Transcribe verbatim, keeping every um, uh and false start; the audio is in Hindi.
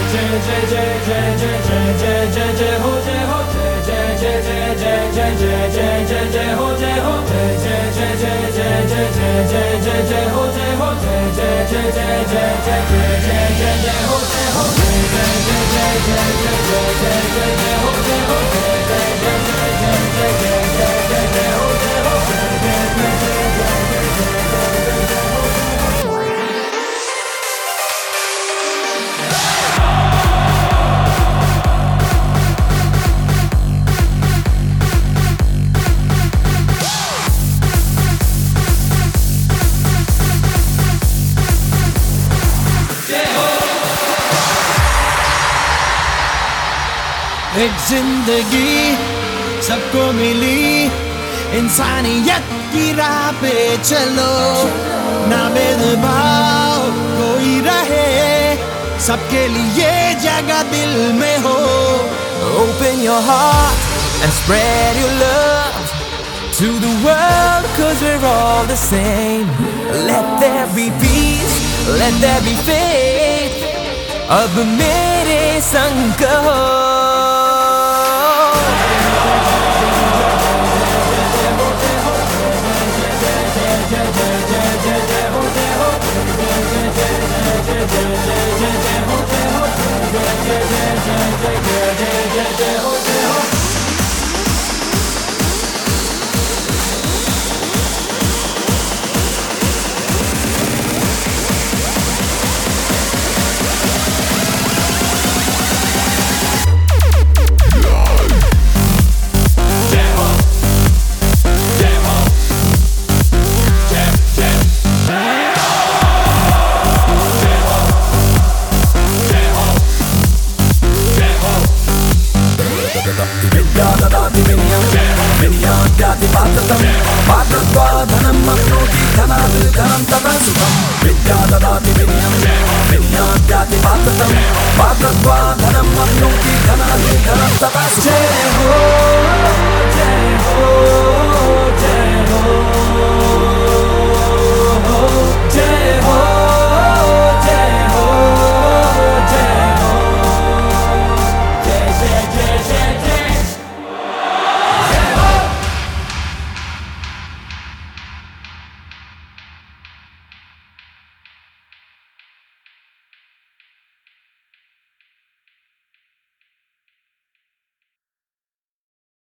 एक जिंदगी सबको मिली, इंसानियत की राह पे चलो, ना भेदभाव कोई रहे, सबके लिए जगह दिल में हो। Open your heart and spread your love to the world, cause we're all the same. Let there be peace, let there be faith, अब मेरे संग कहो। धनम अप्नोति धनात् धनं तथा सुखं विद्या ददाति विनयं विनयाद्याति पात्रं पात्रत्वात् धनम अप्नोति धनात् धनं तथा सुखं।